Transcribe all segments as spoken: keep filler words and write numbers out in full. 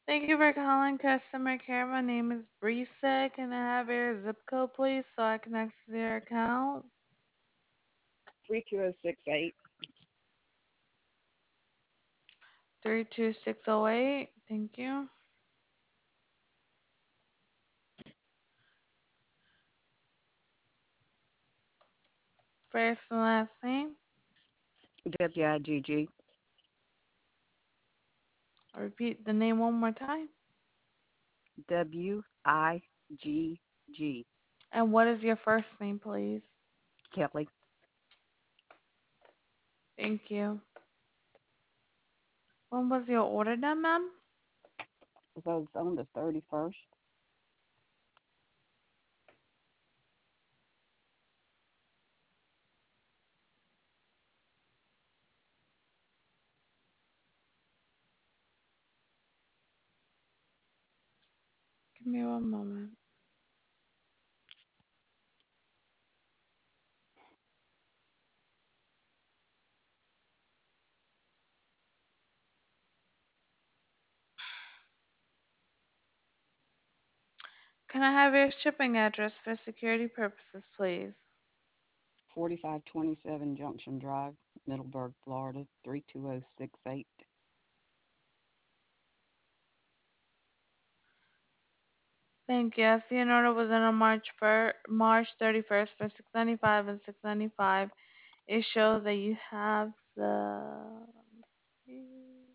Thank you for calling customer care. My name is Brisa. Can I have your zip code, please, so I can access your account? three two zero six eight. three two six zero eight. Thank you. First and last name. W I G G. I'll repeat the name one more time. W I G G. And what is your first name, please? Kelly. Thank you. When was your order done, ma'am? It was on the thirty-first. Give me one moment. Can I have your shipping address for security purposes, please? forty-five twenty-seven Junction Drive, Middleburg, Florida, three two zero six eight. Thank you. I see an order was in on March first, March thirty-first for six ninety-five and six ninety-five. It shows that you have the let me see,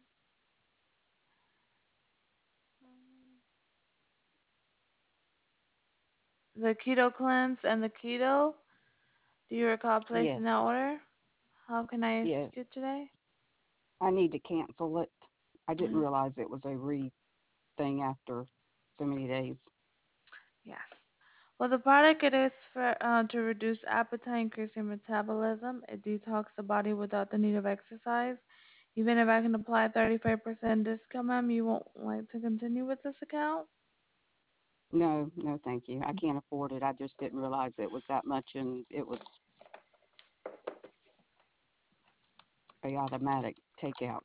the keto cleanse and the keto. Do you recall Yes, placing that order? How can I yes. assist you today? I need to cancel it. I didn't realize it was a re thing after so many days. Yes. Well, the product it is for uh, to reduce appetite, increase your metabolism. It detox the body without the need of exercise. Even if I can apply a thirty-five percent discount, ma'am, you won't like to continue with this account? No, no, thank you. I can't afford it. I just didn't realize it was that much, and it was a automatic takeout.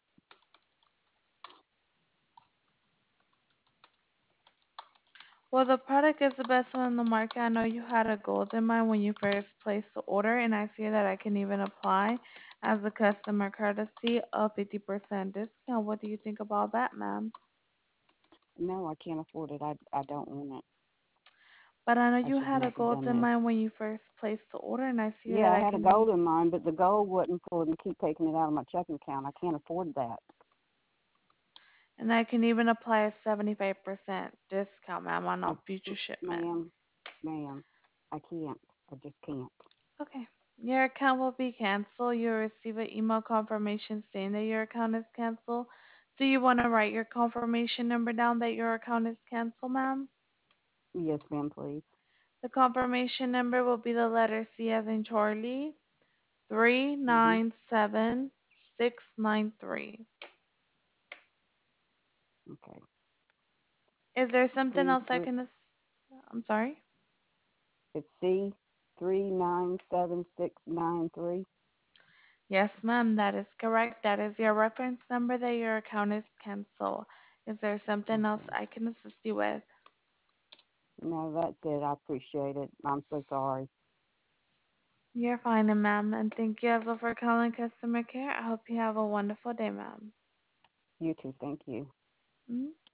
Well, the product is the best one in the market. I know you had a gold in mind when you first placed the order, and I see that I can even apply as a customer courtesy a fifty percent discount. What do you think about that, ma'am? No, I can't afford it. I, I don't want it. But I know I you should have had a never gold done in this. mind when you first placed the order, and I see Yeah, that I I had a can e- goal in mind, but the goal wasn't for them to keep taking it out of my checking account. I can't afford that. and I can even apply a seventy-five percent discount, ma'am, on I, all future ma'am, shipments. ma'am, I can't. I just can't. Okay. Your account will be canceled. You'll receive an email confirmation saying that your account is canceled. Do you want to write your confirmation number down that your account is canceled, ma'am? Yes, ma'am, please. The confirmation number will be the letter C as in Charlie, three Mhm. nine seven six nine three. Okay. Is there something C else I three. can ass- I'm sorry? It's C three nine seven six nine three. Yes, ma'am, that is correct. That is your reference number that your account is canceled. Is there something else Okay. I can assist you with? No, that's it. I appreciate it. I'm so sorry. You're fine, ma'am, and thank you as well for calling customer care. I hope you have a wonderful day, ma'am. You too. Thank you. Mm.